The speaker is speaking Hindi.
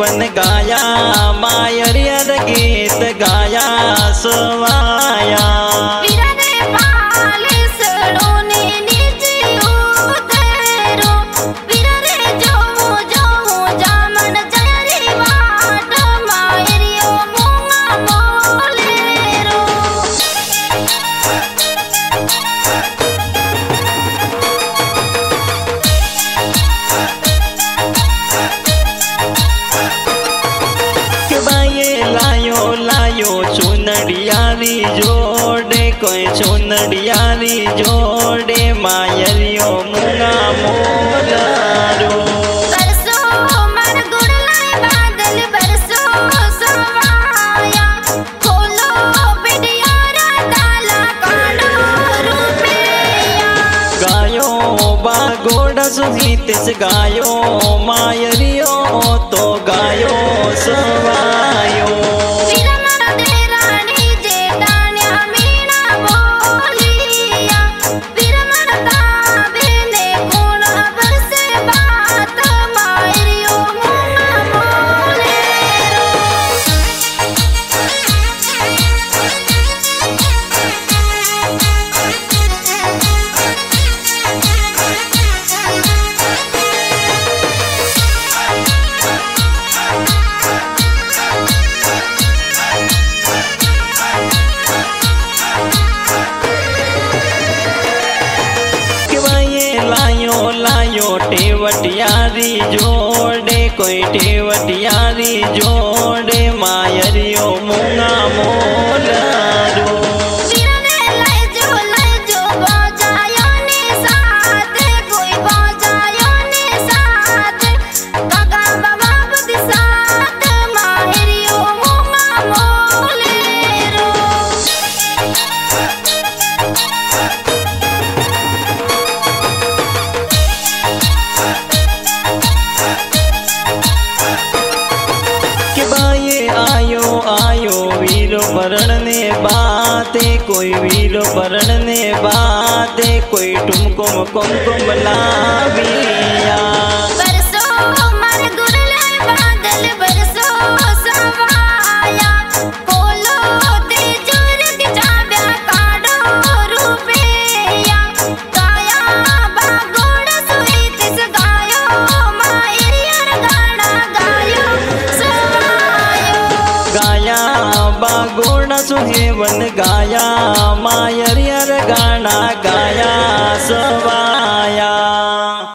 वन गाया मायरियर गीत गाया सवाया चुनड़ियारी जोड़े कोई चुनड़ियारी जोड़े मायरियो मुंगा मोलारो गायो बागोड़ा सुहित गायो मायरियो तो गायो सवायो टेवटियारी जोड़े कोई टेवटियारी जोड़े मायरियो मुंगा मोलारो वरण ने बाते कोई वीर वरण ने बाते कोई टुमकुम कुमकुम लाविया बागोड़ा सुहेवन गाया मायरियर गाना गाया सवा